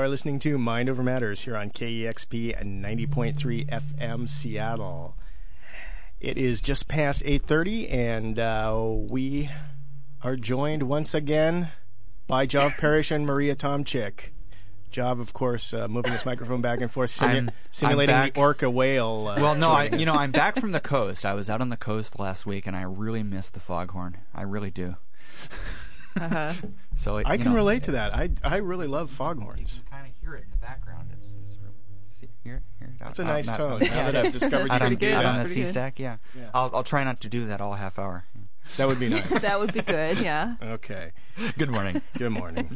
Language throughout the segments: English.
are listening to Mind Over Matters here on KEXP 90.3 FM Seattle. It is just past 8:30, and we are joined once again by Jav Parrish and Maria Tomczyk. Jav, of course, moving his microphone back and forth, simulating the orca whale. I'm back from the coast. I was out on the coast last week, and I really miss the foghorn. I really do. Uh-huh. So I can relate to that. I really love foghorns. You can kind of hear it in the background. It's really, see, hear it. That's a nice tone. Now that I've discovered you can do out that. on the C-stack, yeah. I'll try not to do that all half hour. That would be nice. That would be good, yeah. Okay. Good morning. Good morning.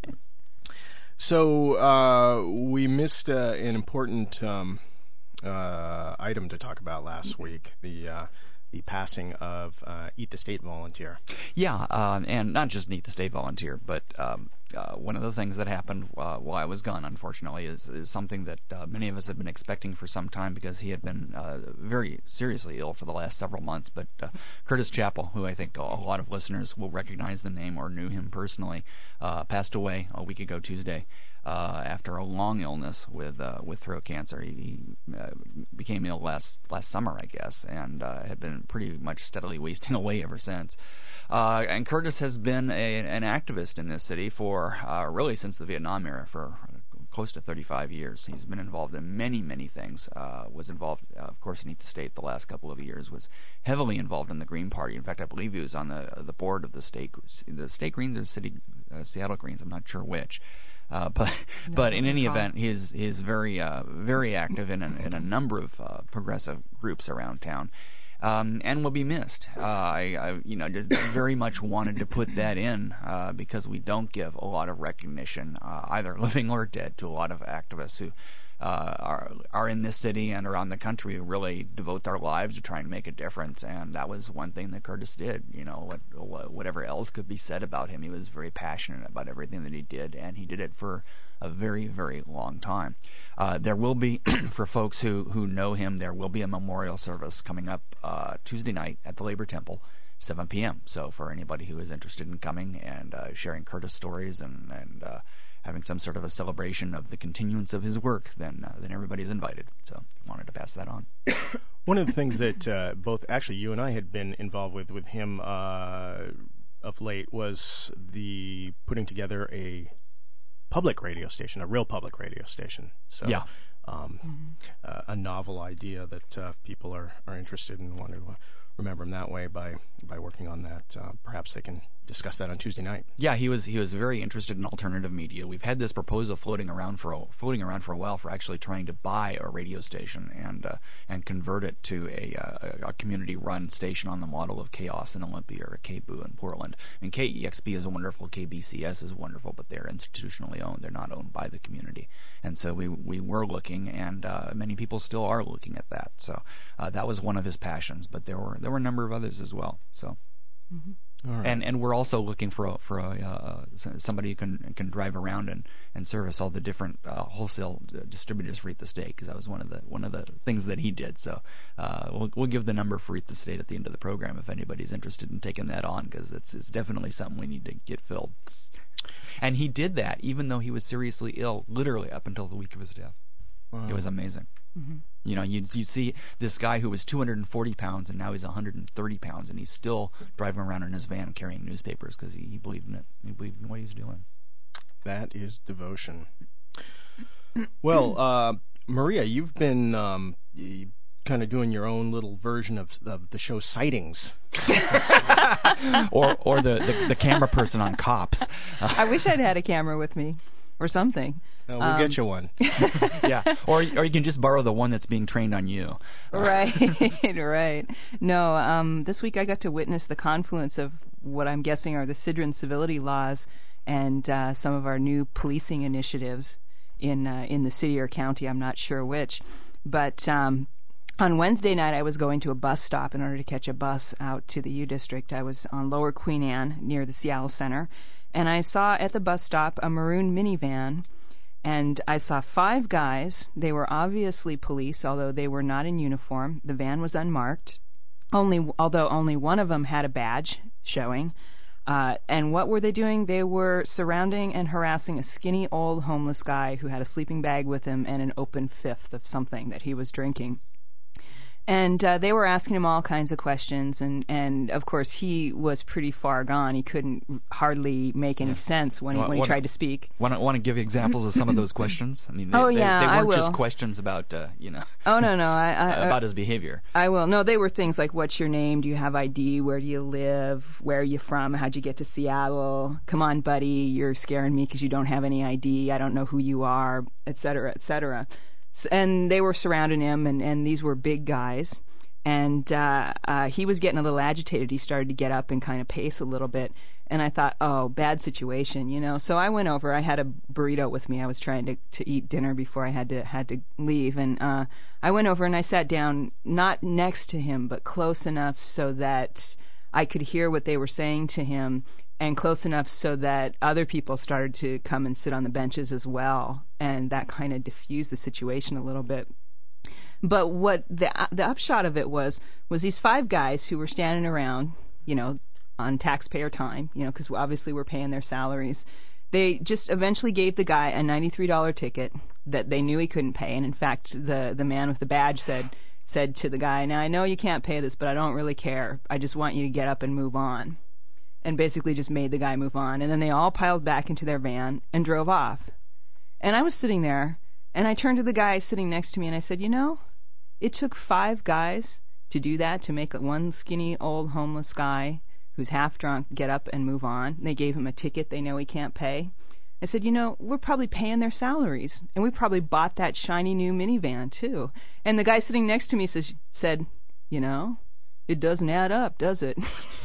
So we missed an important item to talk about last week, the passing of Eat the State volunteer. Yeah, and not just Eat the State volunteer, but one of the things that happened while I was gone, unfortunately, is something that many of us have been expecting for some time because he had been very seriously ill for the last several months. But Curtis Chappell, who I think a lot of listeners will recognize the name or knew him personally, passed away a week ago Tuesday. After a long illness with throat cancer. He became ill last summer, I guess, and had been pretty much steadily wasting away ever since. And Curtis has been an activist in this city for really since the Vietnam era, for close to 35 years. He's been involved in many, many things. Was involved, of course, in Eat the State the last couple of years. Was heavily involved in the Green Party. In fact, I believe he was on the board of the State Greens or Seattle Greens. I'm not sure which. But in any event, he's very very active in a number of progressive groups around town, and will be missed. I just very much wanted to put that in because we don't give a lot of recognition, either living or dead, to a lot of activists who are in this city and around the country who really devote their lives to trying to make a difference. And that was one thing that Curtis did. Whatever else could be said about him, he was very passionate about everything that he did, and he did it for a very, very long time. There will be, for folks who know him, there will be a memorial service coming up Tuesday night at the Labor Temple, 7 p.m. So for anybody who is interested in coming and sharing Curtis stories and having some sort of a celebration of the continuance of his work, then everybody's invited. So I wanted to pass that on. One of the things that both actually you and I had been involved with him of late was the putting together a public radio station, a real public radio station. So yeah. A novel idea that people are interested in and want to remember him that way by working on that. Perhaps they can discuss that on Tuesday night. Yeah, he was very interested in alternative media. We've had this proposal floating around for a while for actually trying to buy a radio station and convert it to a community-run station on the model of Chaos in Olympia or KBOO in Portland. I mean, KEXP is wonderful, KBCS is wonderful, but they're institutionally owned. They're not owned by the community. And so we were looking, and many people still are looking at that. So that was one of his passions, but there were a number of others as well. So. Mm-hmm. Right. And we're also looking for somebody who can drive around and service all the different wholesale distributors for Eat the State, because that was one of the things that he did. So we'll give the number for Eat the State at the end of the program if anybody's interested in taking that on, because it's definitely something we need to get filled. And he did that even though he was seriously ill, literally up until the week of his death. Wow. It was amazing. Mm-hmm. You see this guy who was 240 pounds and now he's 130 pounds, and he's still driving around in his van carrying newspapers because he believed in it. He believed in what he was doing. That is devotion. Well, Maria, you've been kind of doing your own little version of the show Sightings. or the camera person on Cops. I wish I'd had a camera with me or something. We'll get you one. Yeah, or you can just borrow the one that's being trained on you. Right, right. No, this week I got to witness the confluence of what I'm guessing are the Sidran civility laws and some of our new policing initiatives in the city or county. I'm not sure which, but on Wednesday night I was going to a bus stop in order to catch a bus out to the U District. I was on Lower Queen Anne near the Seattle Center, and I saw at the bus stop a maroon minivan. And I saw 5 guys. They were obviously police, although they were not in uniform. The van was unmarked, although only one of them had a badge showing. And what were they doing? They were surrounding and harassing a skinny old homeless guy who had a sleeping bag with him and an open fifth of something that he was drinking. And they were asking him all kinds of questions, and of course he was pretty far gone. He couldn't hardly make any sense when he tried to speak. Want to give examples of some of those questions? I mean, they I weren't will. just questions about Oh no, about his behavior. I will. No, they were things like, what's your name? Do you have ID? Where do you live? Where are you from? How'd you get to Seattle? Come on, buddy, you're scaring me because you don't have any ID. I don't know who you are, et cetera, et cetera. And they were surrounding him, and these were big guys. And he was getting a little agitated. He started to get up and kind of pace a little bit. And I thought, oh, bad situation, you know. So I went over. I had a burrito with me. I was trying to eat dinner before I had to leave. And I went over and I sat down, not next to him, but close enough so that I could hear what they were saying to him, and close enough so that other people started to come and sit on the benches as well. And that kind of diffused the situation a little bit. But what the upshot of it was these 5 guys who were standing around, you know, on taxpayer time, you know, because obviously we're paying their salaries. They just eventually gave the guy a $93 ticket that they knew he couldn't pay. And in fact, the man with the badge said to the guy, now I know you can't pay this, but I don't really care. I just want you to get up and move on. And basically just made the guy move on. And then they all piled back into their van and drove off. And I was sitting there, and I turned to the guy sitting next to me, and I said, you know, it took 5 guys to do that, to make one skinny old homeless guy who's half drunk get up and move on. They gave him a ticket they know he can't pay. I said, you know, we're probably paying their salaries, and we probably bought that shiny new minivan too. And the guy sitting next to me said, you know, it doesn't add up, does it?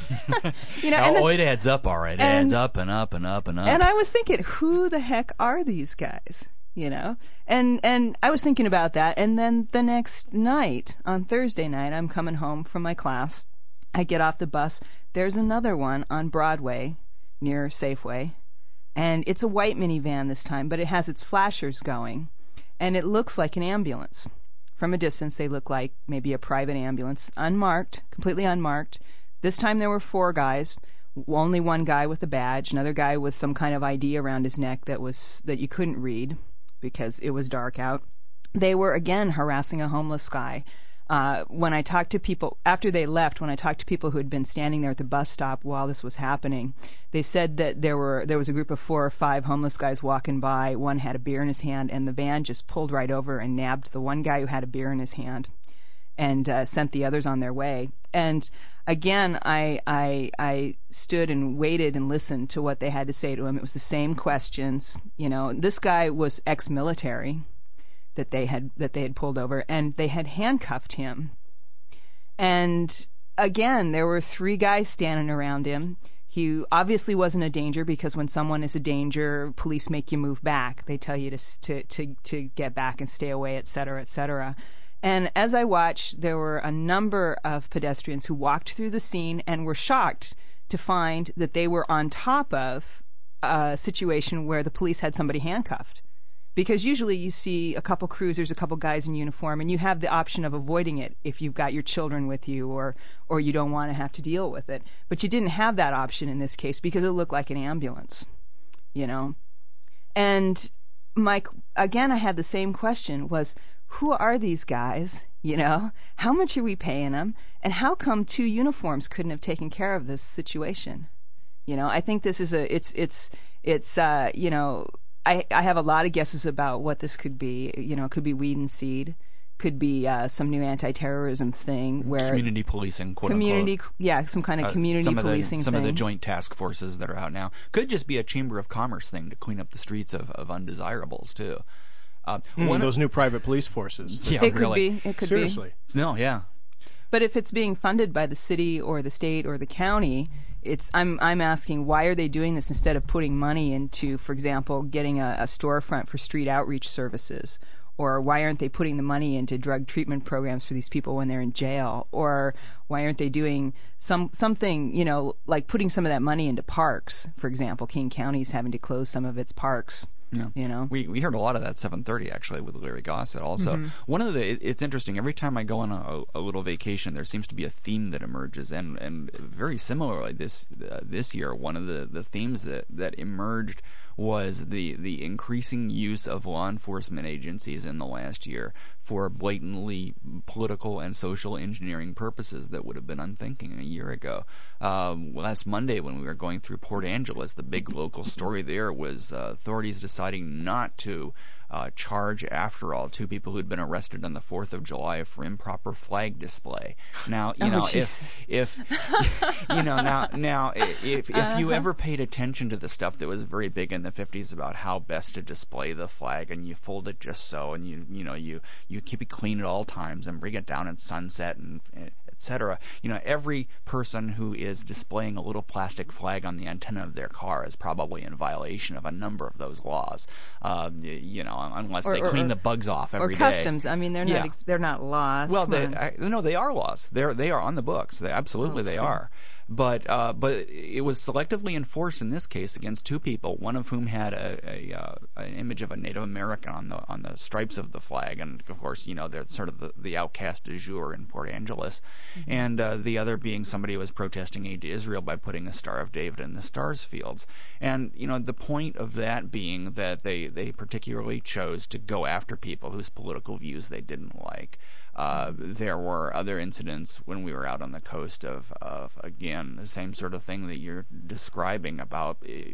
You know, it adds up, all right. It adds up and up and up and up. And I was thinking, who the heck are these guys? You know, and I was thinking about that. And then the next night, on Thursday night, I'm coming home from my class. I get off the bus. There's another one on Broadway near Safeway, and it's a white minivan this time, but it has its flashers going, and it looks like an ambulance. From a distance, they look like maybe a private ambulance, unmarked, completely unmarked. This time there were 4 guys, only one guy with a badge, another guy with some kind of ID around his neck that you couldn't read because it was dark out. They were again harassing a homeless guy. When I talked to people after they left, when I talked to people who had been standing there at the bus stop while this was happening, they said that there was a group of 4 or 5 homeless guys walking by. One had a beer in his hand, and the van just pulled right over and nabbed the one guy who had a beer in his hand, and sent the others on their way. And again, I stood and waited and listened to what they had to say to him. It was the same questions. You know, this guy was ex-military that they had pulled over, and they had handcuffed him. And again, there were 3 guys standing around him. He obviously wasn't a danger, because when someone is a danger, police make you move back. They tell you to get back and stay away, et cetera, et cetera. And as I watched, there were a number of pedestrians who walked through the scene and were shocked to find that they were on top of a situation where the police had somebody handcuffed. Because usually you see a couple cruisers, a couple guys in uniform, and you have the option of avoiding it if you've got your children with you, or you don't want to have to deal with it. But you didn't have that option in this case because it looked like an ambulance, you know. And Mike, again, I had the same question, was who are these guys, you know? How much are we paying them? And how come 2 uniforms couldn't have taken care of this situation? You know, I think this is you know, I have a lot of guesses about what this could be. You know, it could be weed and seed, could be some new anti-terrorism thing where community policing, quote unquote. Yeah, some kind of community policing. Some of the joint task forces that are out now could just be a chamber of commerce thing to clean up the streets of undesirables too. One of those new private police forces. Yeah, it could really. be. It could Seriously. be. No, yeah. But if it's being funded by the city or the state or the county, I'm asking, why are they doing this instead of putting money into, for example, getting a storefront for street outreach services? Or why aren't they putting the money into drug treatment programs for these people when they're in jail? Or why aren't they doing something, you know, like putting some of that money into parks? For example, King County's having to close some of its parks Yeah. You know, we heard a lot of that 7:30 actually with Larry Gossett. Also, one of it's interesting. Every time I go on a little vacation, there seems to be a theme that emerges, and very similarly this year, one of the themes that emerged was the increasing use of law enforcement agencies in the last year for blatantly political and social engineering purposes that would have been unthinking a year ago. Last Monday, when we were going through Port Angeles, the big local story there was authorities deciding not to charge, after all, two people who'd been arrested on the 4th of July for improper flag display. Now, if you ever paid attention to the stuff that was very big in the 50s about how best to display the flag, and you fold it just so, and you keep it clean at all times and bring it down at sunset and etc. Every person who is displaying a little plastic flag on the antenna of their car is probably in violation of a number of those laws. Unless they clean the bugs off every day. Or customs. I mean, they're not laws. Well, they are laws. They are on the books. They are. But it was selectively enforced in this case against two people, one of whom had an image of a Native American on the stripes of the flag, and of course, they're sort of the outcast du jour in Port Angeles, and the other being somebody who was protesting aid to Israel by putting a Star of David in the Stars fields. And the point of that being that they particularly chose to go after people whose political views they didn't like. There were other incidents when we were out on the coast of again, the same sort of thing that you're describing about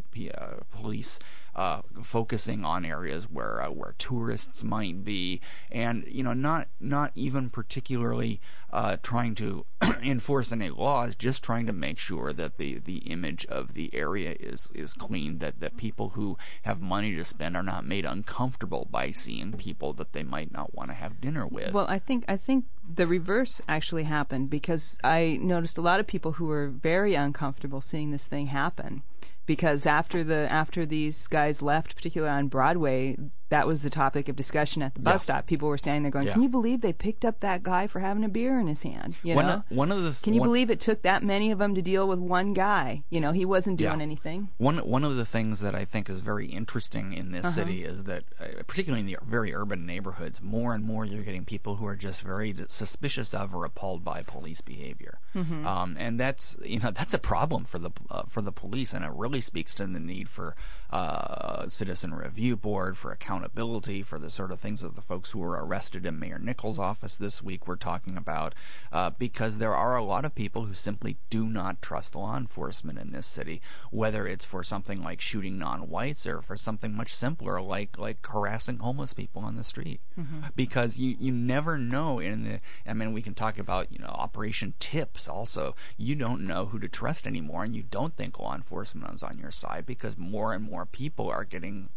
police focusing on areas where tourists might be, and not even particularly trying to enforce any laws, just trying to make sure that the image of the area is clean, that people who have money to spend are not made uncomfortable by seeing people that they might not want to have dinner with. Well, I think the reverse actually happened, because I noticed a lot of people who were very uncomfortable seeing this thing happen, because after these guys left, particularly on Broadway, that was the topic of discussion at the bus stop. People were standing there going, "Can you believe they picked up that guy for having a beer in his hand?" Can you believe it took that many of them to deal with one guy? He wasn't doing anything. One of the things that I think is very interesting in this city is that, particularly in the very urban neighborhoods, more and more you're getting people who are just very suspicious of or appalled by police behavior, and that's a problem for the police, and it really speaks to the need for citizen review board, for accountability, for the sort of things that the folks who were arrested in Mayor Nichols' office this week were talking about, because there are a lot of people who simply do not trust law enforcement in this city, whether it's for something like shooting non-whites or for something much simpler like harassing homeless people on the street, because you never know. We can talk about Operation Tips also. You don't know who to trust anymore, and you don't think law enforcement is on your side, because more and more people are getting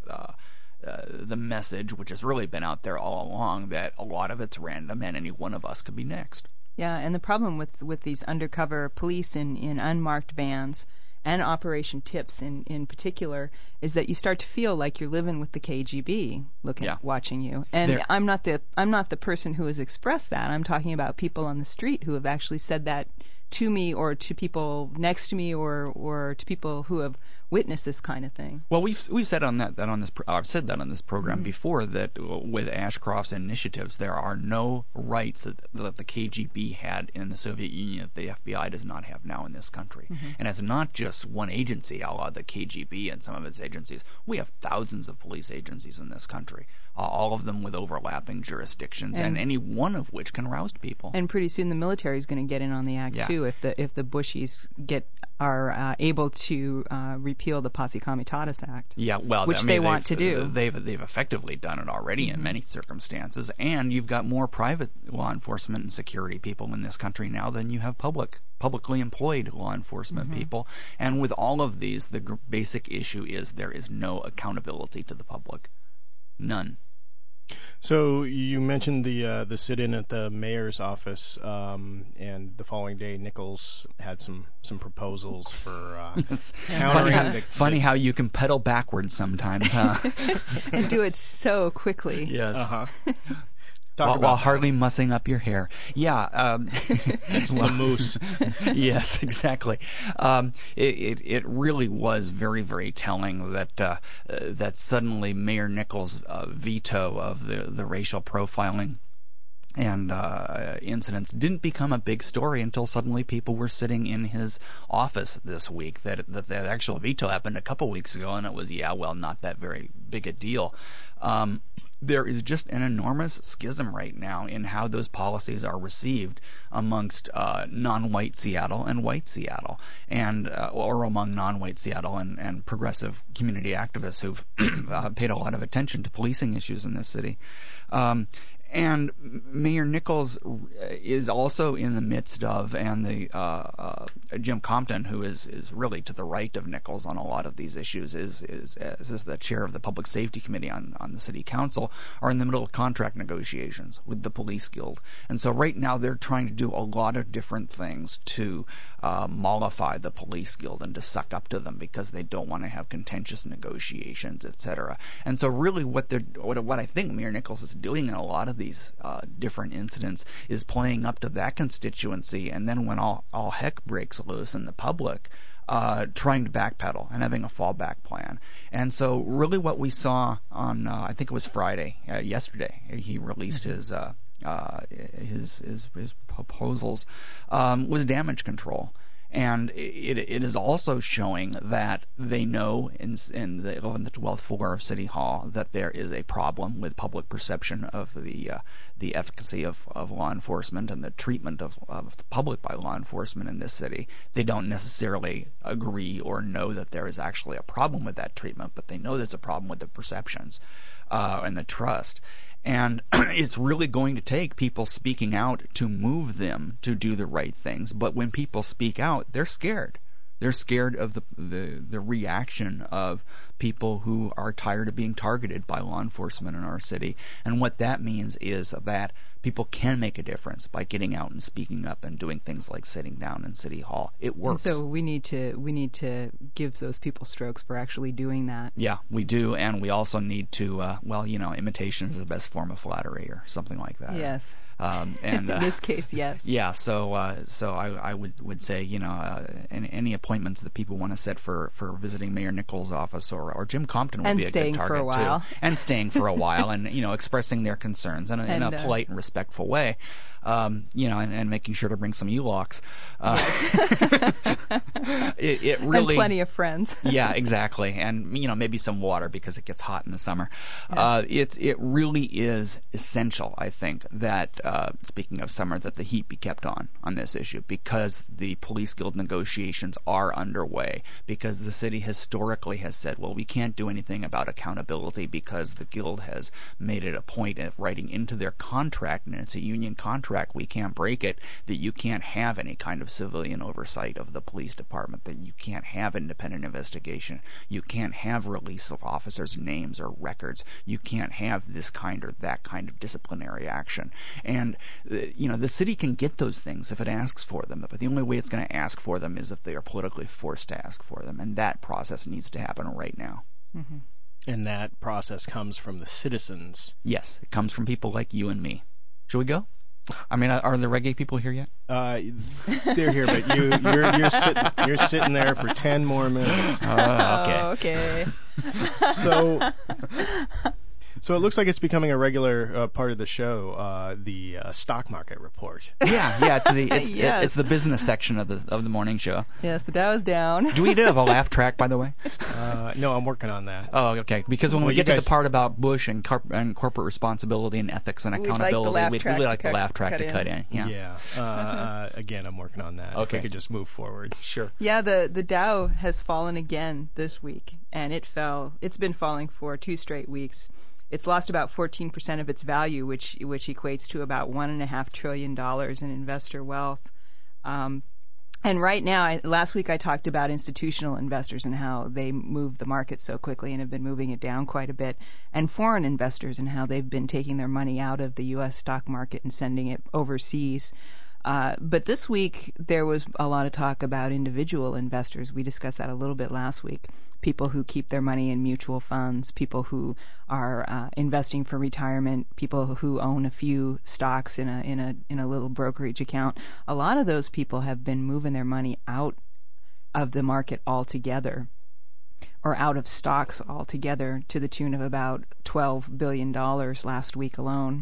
the message, which has really been out there all along, that a lot of it's random and any one of us could be next. Yeah, and the problem with these undercover police in unmarked vans and Operation Tips in particular is that you start to feel like you're living with the KGB watching you. And I'm not the person who has expressed that. I'm talking about people on the street who have actually said that to me, or to people next to me, or to people who have witnessed this kind of thing. Well, we've said I've said that on this program before, that with Ashcroft's initiatives, there are no rights that the KGB had in the Soviet Union that the FBI does not have now in this country. And it's not just one agency, a la the KGB and some of its agencies. We have thousands of police agencies in this country, all of them with overlapping jurisdictions, and any one of which can roust people. And pretty soon the military is going to get in on the act too, if the Bushies are able to repeal the Posse Comitatus Act. Yeah, well, which they want to do. They've effectively done it already in many circumstances, and you've got more private law enforcement and security people in this country now than you have publicly employed law enforcement people. And with all of these, the basic issue is there is no accountability to the public. None. So you mentioned the sit-in at the mayor's office, and the following day Nichols had some proposals for countering funny how you can pedal backwards sometimes, huh? And do it so quickly. Yes. while hardly mussing up your hair. Yeah. It's the moose. Yes, exactly. It really was very, very telling that suddenly Mayor Nichols' veto of the racial profiling and incidents didn't become a big story until suddenly people were sitting in his office this week. That actual veto happened a couple weeks ago, and it was, not that very big a deal. There is just an enormous schism right now in how those policies are received amongst non-white Seattle and white Seattle, and or among non-white Seattle and progressive community activists who've paid a lot of attention to policing issues in this city. And Mayor Nichols is also in the midst of, and the Jim Compton, who is really to the right of Nichols on a lot of these issues, is the chair of the Public Safety Committee on the City Council, are in the middle of contract negotiations with the Police Guild. And so right now they're trying to do a lot of different things to mollify the Police Guild and to suck up to them because they don't want to have contentious negotiations, etc. And so really what I think Mayor Nichols is doing in a lot of these different incidents is playing up to that constituency, and then when all heck breaks loose in the public, trying to backpedal and having a fallback plan. And so really what we saw on I think it was Friday, yesterday, he released his proposals, was damage control. And it is also showing that they know in the 11th and 12th floor of City Hall that there is a problem with public perception of the efficacy of law enforcement and the treatment of the public by law enforcement in this city. They don't necessarily agree or know that there is actually a problem with that treatment, but they know there's a problem with the perceptions and the trust. And it's really going to take people speaking out to move them to do the right things. But when people speak out, they're scared. They're scared of the reaction of people who are tired of being targeted by law enforcement in our city. And what that means is that people can make a difference by getting out and speaking up and doing things like sitting down in City Hall. It works. And so we need to give those people strokes for actually doing that. Yeah, we do, and we also need to. Imitation is the best form of flattery, or something like that. Yes. And in this case, yes. Yeah. So I would say, any appointments that people want to set for visiting Mayor Nichols' office or Jim Compton would be a good target too. And staying for a while, and expressing their concerns in a polite and respectful way, and making sure to bring some U-locks. It really, and plenty of friends. Yeah, exactly, and maybe some water because it gets hot in the summer. Yes. It really is essential, I think, that speaking of summer, that the heat be kept on this issue, because the Police Guild negotiations are underway, because the city historically has said, well, we can't do anything about accountability because the Guild has made it a point of writing into their contract, and it's a union contract, we can't break it, that you can't have any kind of civilian oversight of the police department, that you can't have independent investigation, you can't have release of officers' names or records, you can't have this kind or that kind of disciplinary action. And the city can get those things if it asks for them, but the only way it's going to ask for them is if they are politically forced to ask for them, and that process needs to happen right now. Mm-hmm. And that process comes from the citizens. Yes, it comes from people like you and me. Should we go? I mean, are the reggae people here yet? They're here, but you're sitting there for 10 more minutes. Okay. So it looks like it's becoming a regular part of the show, the stock market report. Yeah, it's the business section of the morning show. Yes, the Dow is down. Do we have a laugh track, by the way? No, I'm working on that. Oh, okay. Because when we get to the part about Bush and corporate responsibility and ethics and accountability, we'd really like the laugh track to cut in. Yeah. Again, I'm working on that. Okay. If we could just move forward. Sure. Yeah, the Dow has fallen again this week, and it's been falling for 2 straight weeks. It's lost about 14% of its value, which equates to about $1.5 trillion in investor wealth. And right now, last week I talked about institutional investors and how they move the market so quickly and have been moving it down quite a bit, and foreign investors and how they've been taking their money out of the U.S. stock market and sending it overseas. But this week, there was a lot of talk about individual investors. We discussed that a little bit last week. People who keep their money in mutual funds, people who are investing for retirement, people who own a few stocks in a little brokerage account. A lot of those people have been moving their money out of the market altogether, or out of stocks altogether, to the tune of about $12 billion last week alone.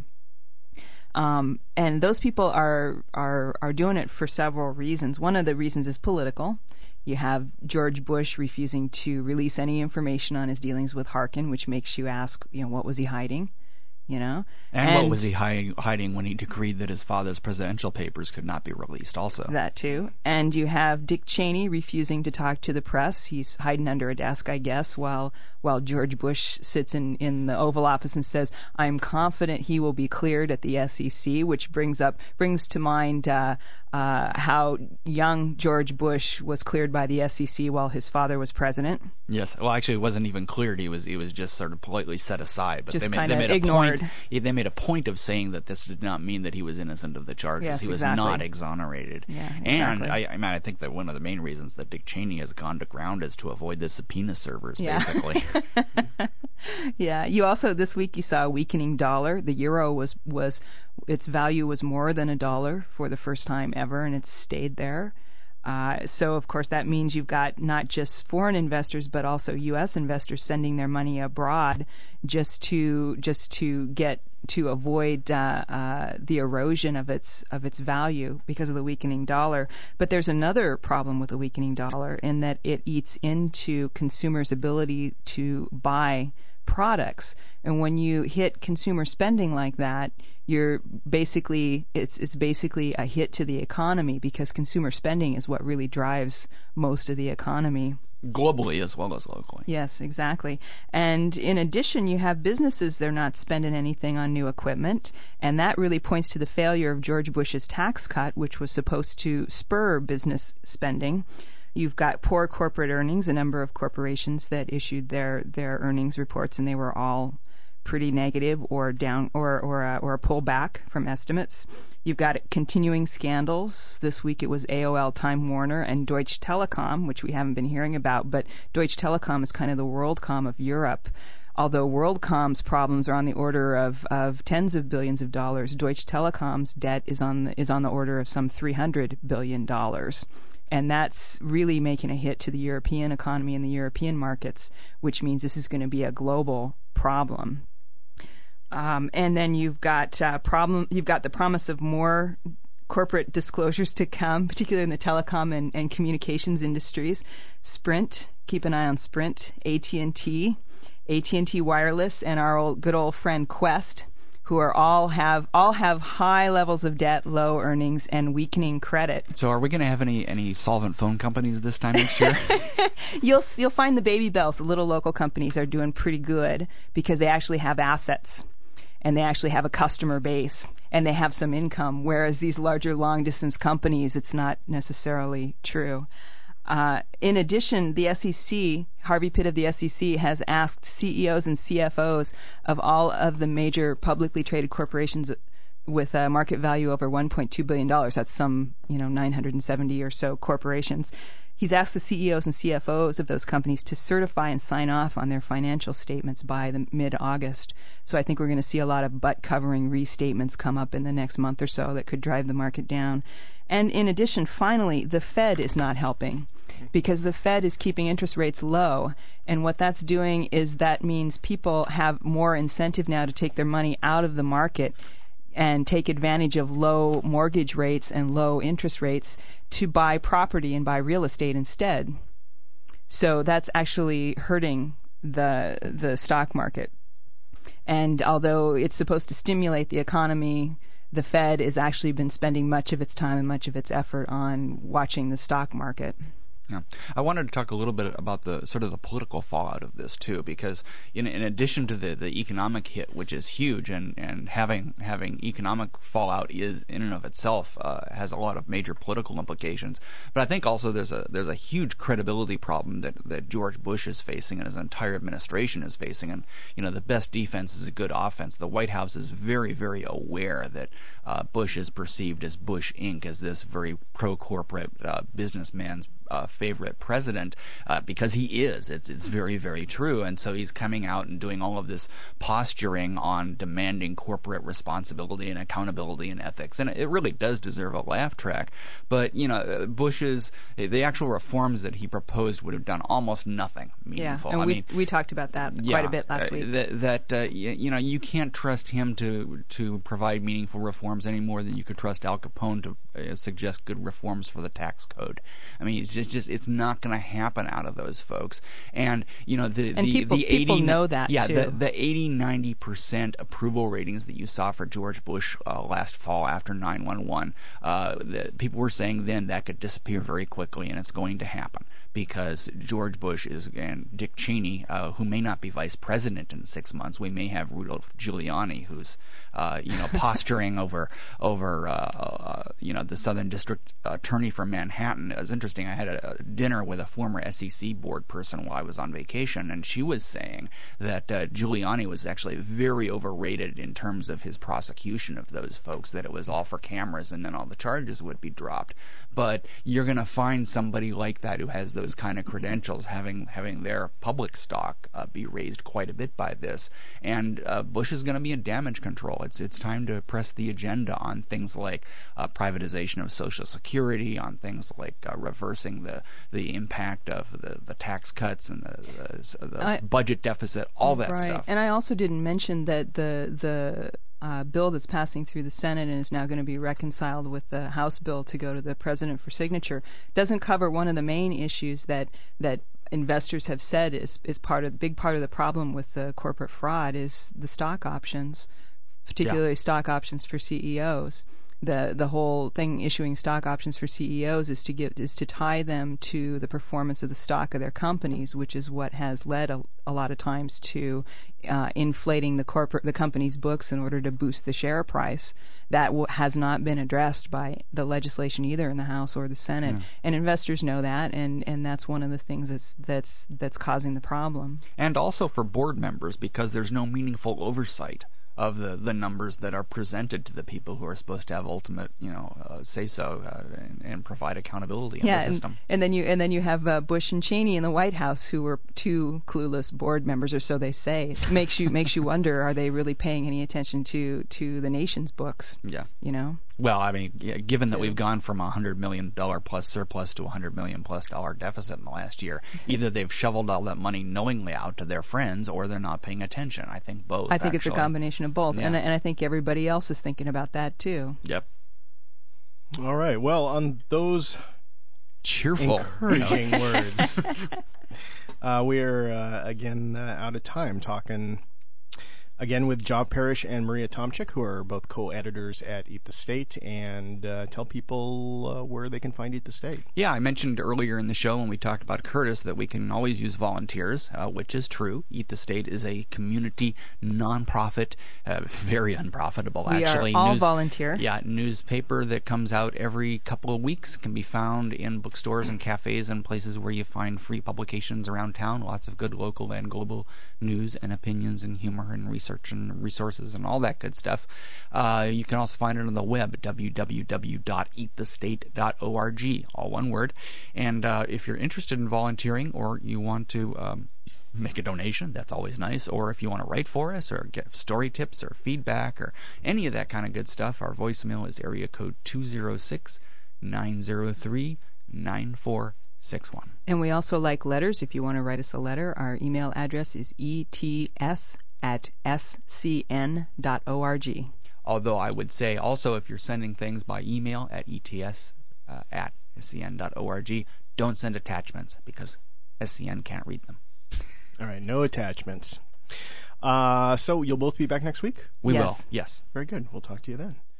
And those people are doing it for several reasons. One of the reasons is political. You have George Bush refusing to release any information on his dealings with Harkin, which makes you ask, what was he hiding? And what was he hiding when he decreed that his father's presidential papers could not be released also? That too. And you have Dick Cheney refusing to talk to the press. He's hiding under a desk, I guess, while George Bush sits in the Oval Office and says, I'm confident he will be cleared at the SEC, which brings to mind how young George Bush was cleared by the SEC while his father was president. Yes. Well, actually, it wasn't even cleared. He was just sort of politely set aside. But just they made ignored. They made a point of saying that this did not mean that he was innocent of the charges. Yes, he was exactly. not exonerated. Yeah, exactly. And I think that one of the main reasons that Dick Cheney has gone to ground is to avoid the subpoena servers, basically. Yeah. You also, this week, you saw a weakening dollar. The euro was its value was more than $1 for the first time ever, and it's stayed there. So, of course, that means you've got not just foreign investors, but also U.S. investors sending their money abroad just to avoid the erosion of its value because of the weakening dollar. But there's another problem with the weakening dollar in that it eats into consumers' ability to buy products. And when you hit consumer spending like that, it's basically a hit to the economy, because consumer spending is what really drives most of the economy. Globally as well as locally. Yes, exactly. And in addition, you have businesses, they're not spending anything on new equipment, and that really points to the failure of George Bush's tax cut, which was supposed to spur business spending. You've got poor corporate earnings, a number of corporations that issued their earnings reports, and they were all pretty negative or down or a pullback from estimates. You've got continuing scandals. This week it was AOL, Time Warner, and Deutsche Telekom, which we haven't been hearing about, but Deutsche Telekom is kind of the WorldCom of Europe. Although WorldCom's problems are on the order of tens of billions of dollars, Deutsche Telekom's debt is on the order of some $300 billion. And that's really making a hit to the European economy and the European markets, which means this is going to be a global problem. And then you've got the promise of more corporate disclosures to come, particularly in the telecom and communications industries. Sprint, keep an eye on Sprint. AT&T Wireless, and our good old friend Qwest, who all have high levels of debt, low earnings, and weakening credit. So, are we going to have any solvent phone companies this time next year? You'll find the baby bells. The little local companies are doing pretty good because they actually have assets, and they actually have a customer base, and they have some income. Whereas these larger long distance companies, it's not necessarily true. In addition, the SEC, Harvey Pitt of the SEC, has asked CEOs and CFOs of all of the major publicly traded corporations with a market value over $1.2 billion. That's some, 970 or so corporations. He's asked the CEOs and CFOs of those companies to certify and sign off on their financial statements by the mid-August. So I think we're going to see a lot of butt-covering restatements come up in the next month or so that could drive the market down. And in addition, finally, the Fed is not helping because the Fed is keeping interest rates low. And what that's doing is that means people have more incentive now to take their money out of the market and take advantage of low mortgage rates and low interest rates to buy property and buy real estate instead. So that's actually hurting the stock market. And although it's supposed to stimulate the economy, the Fed has actually been spending much of its time and much of its effort on watching the stock market. Yeah. I wanted to talk a little bit about the sort of the political fallout of this too, because in addition to the economic hit, which is huge, and having economic fallout is in and of itself has a lot of major political implications. But I think also there's a huge credibility problem that George Bush is facing and his entire administration is facing. And the best defense is a good offense. The White House is very, very aware that Bush is perceived as Bush Inc., as this very pro-corporate businessman's favorite president, because he is. It's very, very true. And so he's coming out and doing all of this posturing on demanding corporate responsibility and accountability and ethics. And it really does deserve a laugh track. But, Bush's, the actual reforms that he proposed would have done almost nothing meaningful. Yeah, and we talked about that quite a bit last week. You can't trust him to provide meaningful reforms any more than you could trust Al Capone to suggest good reforms for the tax code. I mean, it's not going to happen out of those folks. And people know that too. The 80-90% approval ratings that you saw for George Bush last fall after 9/11, people were saying then that could disappear very quickly, and it's going to happen because George Bush and Dick Cheney, who may not be vice president in 6 months. We may have Rudolph Giuliani, who's posturing over the Southern District Attorney for Manhattan. It was interesting. I had a dinner with a former SEC board person while I was on vacation, and she was saying that Giuliani was actually very overrated in terms of his prosecution of those folks, that it was all for cameras and then all the charges would be dropped. But you're going to find somebody like that who has those kind of credentials having their public stock be raised quite a bit by this. And Bush is going to be in damage control. It's time to press the agenda on things like privatization of Social Security, on things like reversing the impact of the tax cuts and the budget deficit, all that stuff. And I also didn't mention that the bill that's passing through the Senate and is now going to be reconciled with the House bill to go to the President for signature doesn't cover one of the main issues that investors have said is big part of the problem with the corporate fraud is the stock options, particularly stock options for CEOs. The whole thing issuing stock options for CEOs is to tie them to the performance of the stock of their companies, which is what has led a lot of times to inflating the company's books in order to boost the share price. That has not been addressed by the legislation either in the House or the Senate, and investors know that, and that's one of the things that's causing the problem. And also for board members, because there's no meaningful oversight of the numbers that are presented to the people who are supposed to have ultimate, say-so and provide accountability in the system. And then you have Bush and Cheney in the White House, who were two clueless board members, or so they say. It makes you wonder: are they really paying any attention to the nation's books? Yeah. Well, I mean, given that we've gone from $100 million plus surplus to $100 million plus deficit in the last year, either they've shoveled all that money knowingly out to their friends, or they're not paying attention. I think both. I think it's a combination of both, Yeah. and I think everybody else is thinking about that too. Yep. All right. Well, on those cheerful, encouraging words, we're again out of time talking. Again, with Job Parrish and Maria Tomchik, who are both co-editors at Eat the State, and tell people where they can find Eat the State. Yeah, I mentioned earlier in the show when we talked about Curtis that we can always use volunteers, which is true. Eat the State is a community nonprofit, very unprofitable, actually. We are all volunteer. Yeah, newspaper that comes out every couple of weeks, can be found in bookstores and cafes and places where you find free publications around town. Lots of good local and global news and opinions and humor and research and resources and all that good stuff. You can also find it on the web at www.eatthestate.org, all one word. And if you're interested in volunteering, or you want to make a donation, that's always nice. Or if you want to write for us or get story tips or feedback or any of that kind of good stuff, our voicemail is area code 206-903-9461. And we also like letters. If you want to write us a letter, our email address is ets@scn.org. Although I would say also, if you're sending things by email at ets@scn.org, don't send attachments because SCN can't read them. All right, no attachments. So you'll both be back next week? We will, yes. Very good. We'll talk to you then.